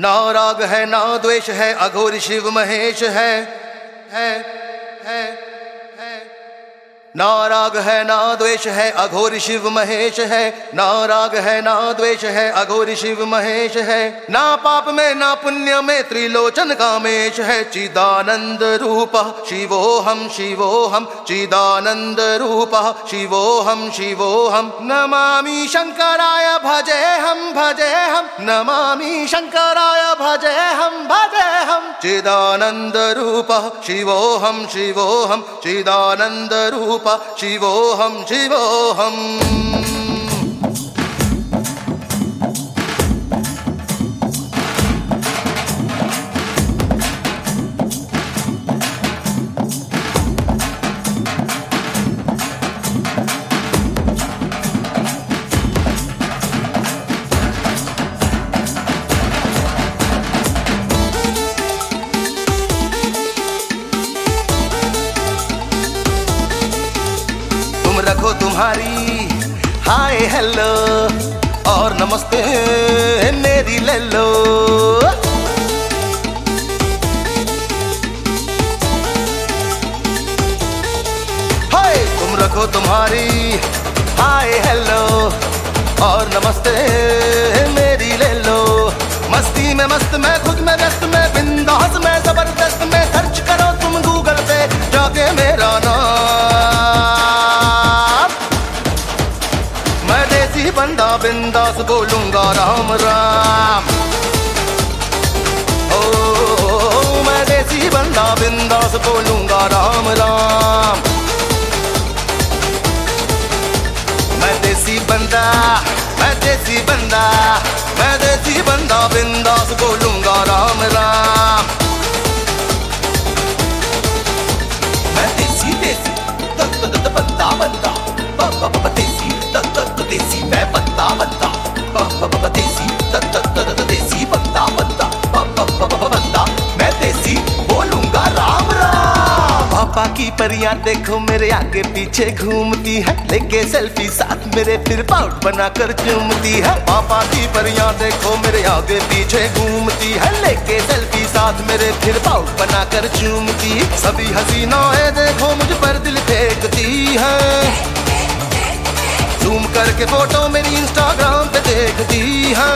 ना राग है ना द्वेष है, अघोरी शिव महेश है, है, है, है। ना राग है ना द्वेष है, अघोरी शिव महेश है। ना राग है ना द्वेष है, अघोरी शिव महेश है। ना पाप में ना पुण्य में, त्रिलोचन कामेश है। चिदानंद रूप शिवोहम शिवोहम, चिदानंद रूप शिवोहम शिवोहम। नमामि शंकराय भजेहम भजेहम, नमामि शंकराय भजेहम भजेहम। चिदानंद रूप शिवोहम शिवोहम, चिदानंद रूप शिवोहम शिवोहम। रखो तुम्हारी हाय हेलो और नमस्ते मेरी ले लो। हाय तुम रखो तुम्हारी हाय हेलो और नमस्ते मेरी ले लो। मस्ती में मस्त में, खुद में व्यस्त में, बिंदास में, जबरदस्त में। सर्च करो तुम गूगल पे जाके मेरा नाम। मैं देसी बंदा बिंदास बोलूंगा राम राम। ओ मैं देसी बंदा बिंदास बोलूंगा राम राम। मैं देसी बंदा, मैं देसी बंदा, मैं देसी बंदा बिंदास बोलूंगा राम राम। मैं देसी देसी बंदा बंदा, देसी देसी मैं बंदा बंदा, देसी देसी बंदा बंदा, बंदा मैं देसी बोलूंगा राम राम। पापा की परियां देखो मेरे आगे पीछे घूमती है, लेके सेल्फी साथ मेरे फिर पाउट बनाकर चूमती है। पापा की परियां देखो मेरे आगे पीछे घूमती है, लेके सेल्फी साथ मेरे फिर पाउट बनाकर चूमती। सभी हसीनाएं देखो मुझ पर दिल फेंकती है, जूम करके फोटो मेरी इंस्टाग्राम पे देखती है।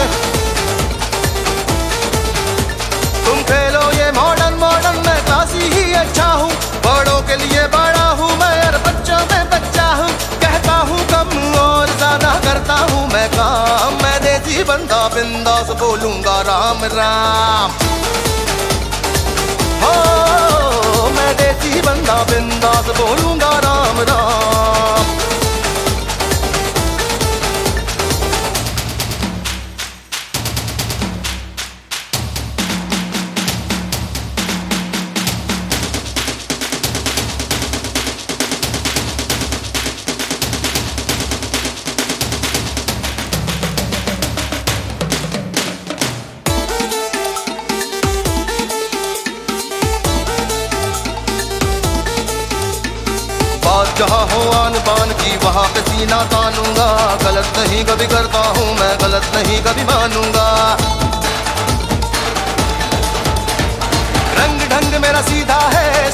तुम खेलो ये मॉडर्न मॉडर्न, मैं क्लासी ही अच्छा हूँ। बड़ों के लिए बड़ा हूँ मैं और बच्चों में बच्चा हूँ। कहता हूँ कम और ज्यादा करता हूँ मैं काम। मैं देसी बंदा बिंदास बोलूंगा राम राम। हो मैं देसी बंदा बिंदास बोलूंगा राम राम। बात जहाँ हो आन बान की वहाँ पे सीना तानूंगा। गलत नहीं कभी करता हूँ मैं, गलत नहीं कभी मानूंगा। रंग ढंग मेरा सीधा है,